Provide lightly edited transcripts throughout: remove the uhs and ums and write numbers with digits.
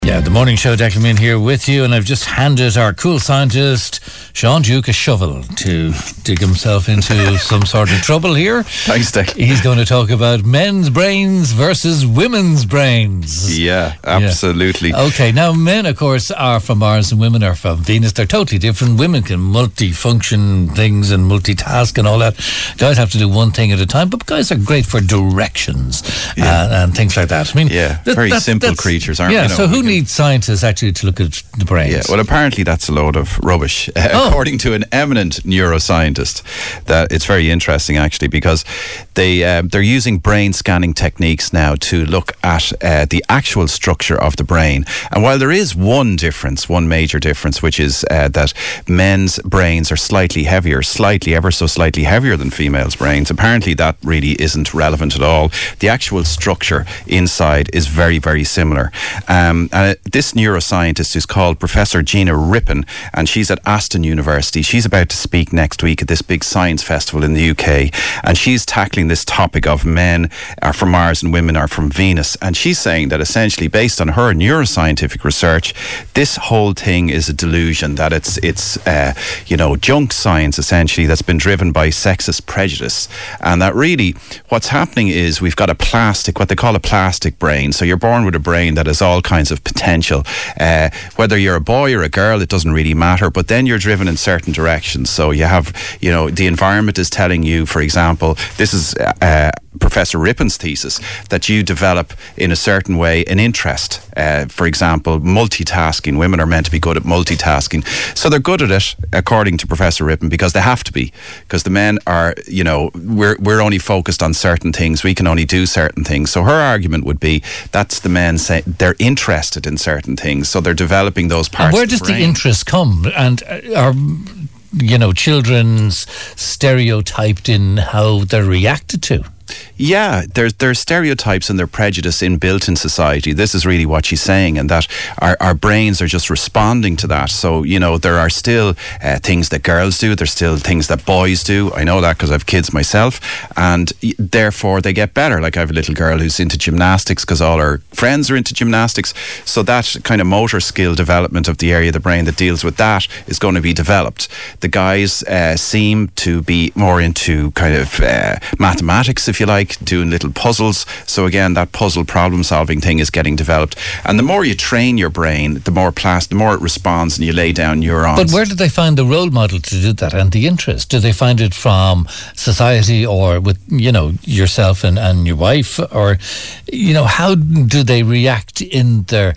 Yeah, the morning show, Declan Meehan here with you, and I've just handed our cool scientist Sean Duke a shovel to dig himself into some sort of trouble here. Thanks, Dick. He's going to talk about men's brains versus women's brains. Yeah, absolutely. Yeah. Okay, now men, of course, are from Mars and women are from Venus. They're totally different. Women can multi-function things and multitask and all that. Guys have to do one thing at a time, but guys are great for directions and things like that. I mean, very simple creatures, aren't we? Yeah, so who needs scientists actually to look at the brains? Yeah, well, apparently that's a load of rubbish. According to an eminent neuroscientist, that it's very interesting actually, because they're using brain scanning techniques now to look at the actual structure of the brain. And while there is one major difference, which is that men's brains are slightly heavier, ever so slightly heavier than females' brains, apparently that really isn't relevant at all. The actual structure inside is very, very similar. This neuroscientist is called Professor Gina Rippon, and she's at Aston University. She's about to speak next week at this big science festival in the UK, and she's tackling this topic of men are from Mars and women are from Venus. And she's saying that essentially, based on her neuroscientific research, this whole thing is a delusion, that it's junk science essentially that's been driven by sexist prejudice, and that really what's happening is we've got what they call a plastic brain. So you're born with a brain that has all kinds of potential. Whether you're a boy or a girl, it doesn't really matter, but then you're driven in certain directions. So you have, the environment is telling you, for example, this is Professor Rippon's thesis, that you develop in a certain way an interest. For example, multitasking. Women are meant to be good at multitasking. So they're good at it, according to Professor Rippon, because they have to be. Because the men are, we're only focused on certain things. We can only do certain things. So her argument would be that's the men saying they're interested in certain things. So they're developing those parts. And where does the interest come? And are children's stereotyped in how they're reacted to? Yeah, there's stereotypes and their prejudice inbuilt in society. This is really what she's saying, and that our brains are just responding to that. So, there are still things that girls do. There's still things that boys do. I know that because I have kids myself, and therefore they get better. Like I have a little girl who's into gymnastics because all her friends are into gymnastics. So that kind of motor skill development of the area of the brain that deals with that is going to be developed. The guys seem to be more into kind of mathematics, if you like, doing little puzzles. So again, that puzzle problem solving thing is getting developed. And the more you train your brain, the more it responds, and you lay down neurons. But where did they find the role model to do that and the interest? Do they find it from society or with, yourself and your wife? Or, how do they react in their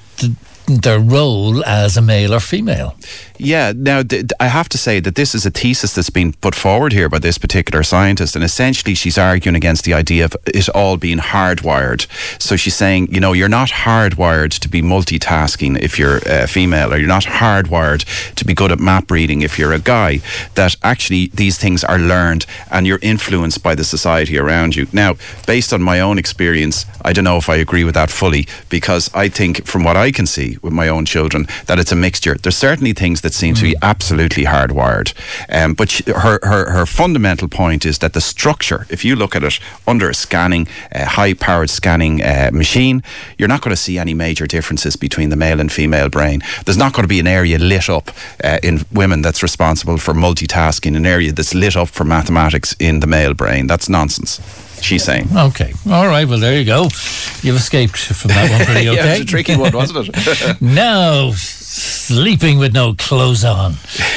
role as a male or female? Yeah, now I have to say that this is a thesis that's been put forward here by this particular scientist, and essentially she's arguing against the idea of it all being hardwired. So she's saying, you're not hardwired to be multitasking if you're a female, or you're not hardwired to be good at map reading if you're a guy, that actually these things are learned and you're influenced by the society around you. Now, based on my own experience, I don't know if I agree with that fully, because I think from what I can see with my own children that it's a mixture. There's certainly things that seem to be absolutely hardwired, but her fundamental point is that the structure, if you look at it under a high-powered scanning machine, you're not going to see any major differences between the male and female brain. There's not going to be an area lit up in women that's responsible for multitasking, an area that's lit up for mathematics in the male brain. That's nonsense, she's saying. Okay. All right. Well, there you go. You've escaped from that one pretty okay. Yeah, it was a tricky one, wasn't it? Now, sleeping with no clothes on.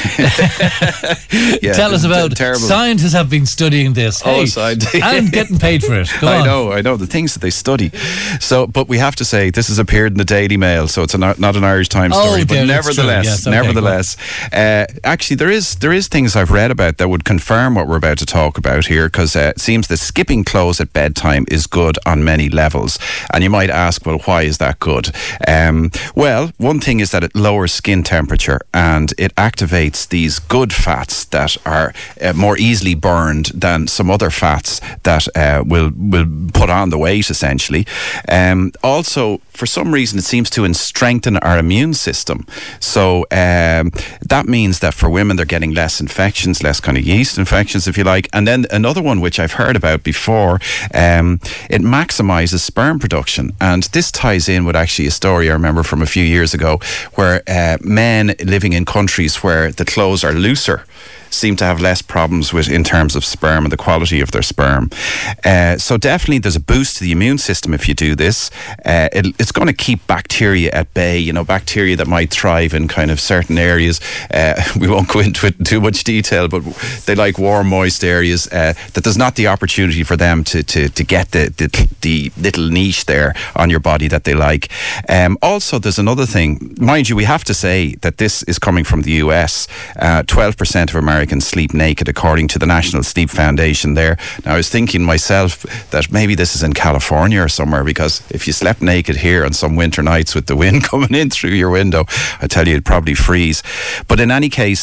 Tell us about scientists have been studying this. And getting paid for it. I know the things that they study. So, but we have to say this has appeared in the Daily Mail, so it's not an Irish Times story. But nevertheless, actually there is things I've read about that would confirm what we're about to talk about here, because it seems that skipping clothes at bedtime is good on many levels. And you might ask, well, why is that good? Well, one thing is that it lowers skin temperature and it activates eliminates these good fats that are more easily burned than some other fats that will put on the weight, essentially. Also, for some reason, it seems to strengthen our immune system. So that means that for women, they're getting less infections, less kind of yeast infections, if you like. And then another one, which I've heard about before, it maximizes sperm production. And this ties in with actually a story I remember from a few years ago, where men living in countries where the clothes are looser seem to have less problems with in terms of sperm and the quality of their sperm. So definitely there's a boost to the immune system if you do this. It's going to keep bacteria at bay, you know, bacteria that might thrive in kind of certain areas. We won't go into it in too much detail, but they like warm, moist areas that there's not the opportunity for them to get the little niche there on your body that they like. Also, there's another thing. Mind you, we have to say that this is coming from the US. 12% of Americans sleep naked, according to the National Sleep Foundation there. Now, I was thinking myself that maybe this is in California or somewhere, because if you slept naked here on some winter nights with the wind coming in through your window, I tell you, it'd probably freeze. But in any case,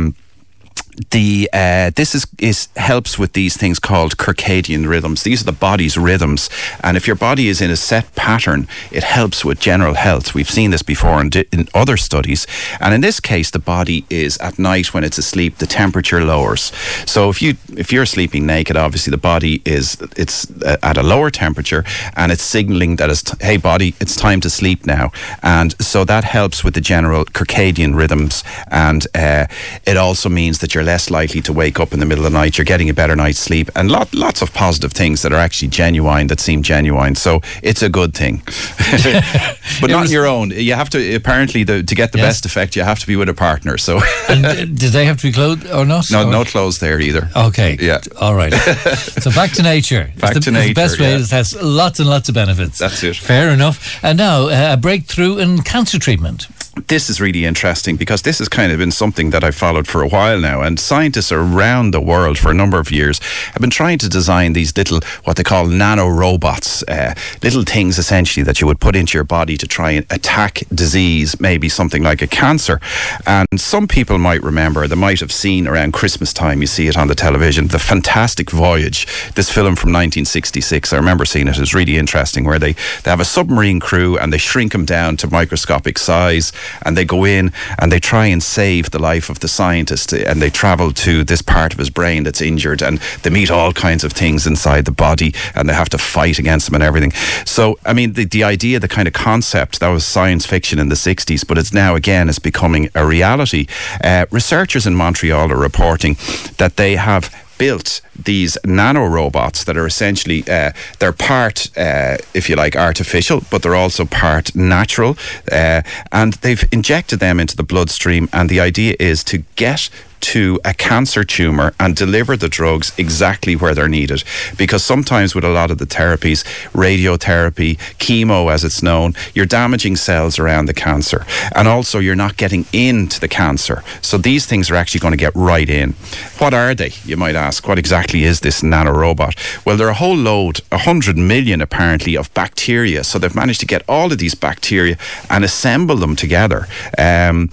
this helps with these things called circadian rhythms. These are the body's rhythms, and if your body is in a set pattern, it helps with general health. We've seen this before in other studies, and in this case, the body is at night when it's asleep, the temperature lowers. So if you're sleeping naked, obviously the body it's at a lower temperature, and it's signaling that hey body, it's time to sleep now, and so that helps with the general circadian rhythms, and it also means that you're less likely to wake up in the middle of the night. You're getting a better night's sleep, and lots of positive things that are actually genuine, that seem genuine. So it's a good thing, but not your own. You have to, apparently, to get the best effect, you have to be with a partner. So, and do they have to be clothed or not? No clothes there either. Okay. Yeah. All right. So back to nature. Back to nature. The best way. It has lots and lots of benefits. That's it. Fair enough. And now a breakthrough in cancer treatment. This is really interesting, because this has kind of been something that I've followed for a while now, and scientists around the world for a number of years have been trying to design these little, what they call nanorobots, little things essentially that you would put into your body to try and attack disease, maybe something like a cancer. And some people might remember, they might have seen around Christmas time, you see it on the television, The Fantastic Voyage, this film from 1966. I remember seeing it. It was really interesting, where they have a submarine crew and they shrink them down to microscopic size, and they go in and they try and save the life of the scientist, and they travel to this part of his brain that's injured, and they meet all kinds of things inside the body, and they have to fight against them and everything. So, I mean, the idea, the kind of concept, that was science fiction in the 60s, but it's now, again, is becoming a reality. Researchers in Montreal are reporting that they have built these nanorobots that are essentially, they're part, if you like, artificial, but they're also part natural, and they've injected them into the bloodstream, and the idea is to get to a cancer tumour and deliver the drugs exactly where they're needed. Because sometimes with a lot of the therapies, radiotherapy, chemo as it's known, you're damaging cells around the cancer, and also you're not getting into the cancer. So these things are actually going to get right in. What are they, you might ask? What exactly is this nanorobot? Well, they're a whole load, 100 million apparently, of bacteria. So they've managed to get all of these bacteria and assemble them together. And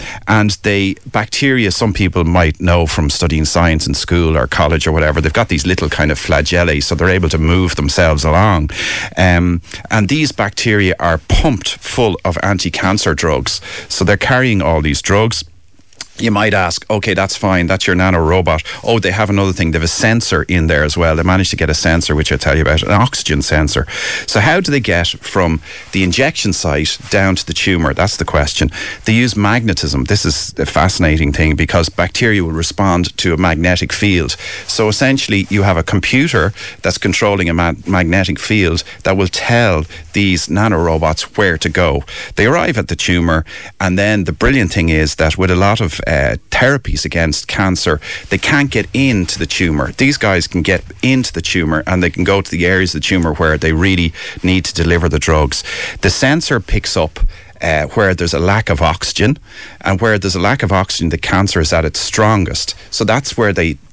bacteria, some people might know from studying science in school or college or whatever, they've got these little kind of flagellae, so they're able to move themselves along. And these bacteria are pumped full of anti-cancer drugs. So they're carrying all these drugs. You might ask, okay, that's fine, that's your nanorobot. Oh, they have another thing, they have a sensor in there as well. They managed to get a sensor, which I'll tell you about, an oxygen sensor. So how do they get from the injection site down to the tumour? That's the question. They use magnetism. This is a fascinating thing, because bacteria will respond to a magnetic field. So essentially, you have a computer that's controlling a magnetic field that will tell these nanorobots where to go. They arrive at the tumour, and then the brilliant thing is that with a lot of therapies against cancer, they can't get into the tumour. These guys can get into the tumour, and they can go to the areas of the tumour where they really need to deliver the drugs. The sensor picks up where there's a lack of oxygen, and where there's a lack of oxygen, the cancer is at its strongest. So that's where they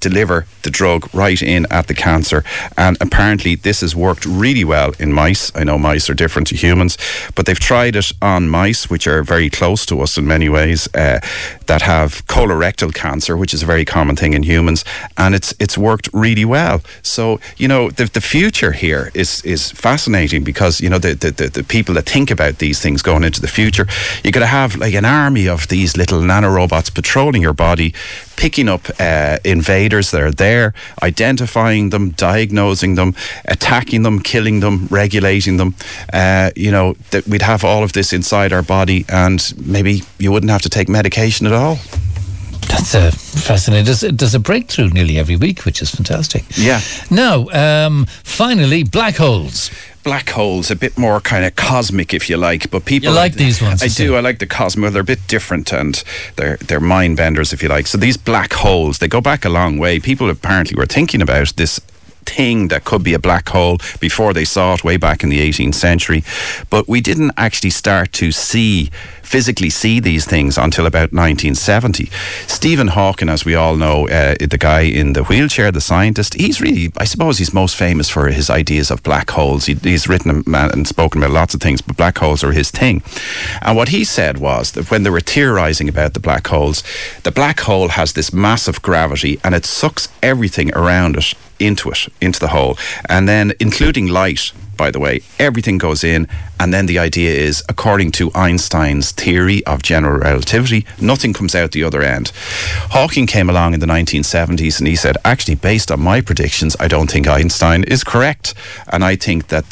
deliver the drug right in at the cancer. And apparently this has worked really well in mice. I know mice are different to humans, but they've tried it on mice, which are very close to us in many ways, that have colorectal cancer, which is a very common thing in humans, and it's worked really well. So, you know, the future here is fascinating, because, you know, the people that think about these things going into the future, you're going to have like an army of these little nanorobots patrolling your body, picking up invaders that are there, identifying them, diagnosing them, attacking them, killing them, regulating them. You know, that we'd have all of this inside our body, and maybe you wouldn't have to take medication at all. That's fascinating. There's a breakthrough nearly every week, which is fantastic. Yeah. Now, finally, black holes. Black holes, a bit more kind of cosmic, if you like, but people... You like these ones? I do. I like the cosmic. They're a bit different, and they're mind benders, if you like. So these black holes, they go back a long way. People apparently were thinking about this thing that could be a black hole before they saw it way back in the 18th century, but we didn't actually start to physically see these things until about 1970. Stephen Hawking, as we all know, the guy in the wheelchair, the scientist, he's really, I suppose he's most famous for his ideas of black holes. He's written and spoken about lots of things, but black holes are his thing. And what he said was that when they were theorizing about the black holes, the black hole has this massive gravity, and it sucks everything around it into the hole, and then including light, by the way, everything goes in. And then the idea is, according to Einstein's theory of general relativity, nothing comes out the other end. Hawking came along in the 1970s, and he said, actually, based on my predictions, I don't think Einstein is correct, and I think that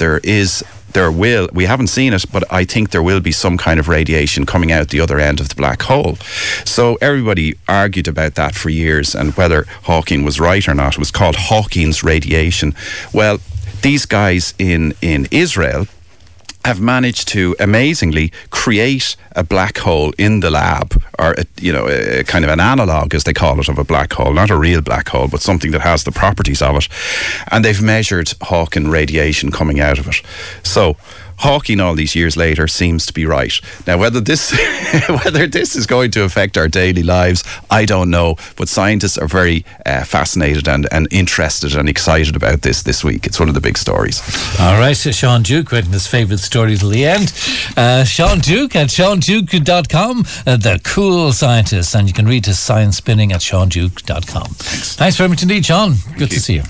we haven't seen it, but I think there will be some kind of radiation coming out the other end of the black hole. So everybody argued about that for years, and whether Hawking was right or not. It was called Hawking's radiation. Well, these guys in Israel have managed to amazingly create a black hole in the lab, or a kind of an analog, as they call it, of a black hole, not a real black hole, but something that has the properties of it. And they've measured Hawking radiation coming out of it. So Hawking, all these years later, seems to be right. Now, whether this is going to affect our daily lives, I don't know. But scientists are very fascinated and interested and excited about this week. It's one of the big stories. All right, Sean Duke writing his favourite story till the end. Sean Duke at seanduke.com, the cool scientist. And you can read his science spinning at seanduke.com. Thanks very much indeed, Sean. Good to see you.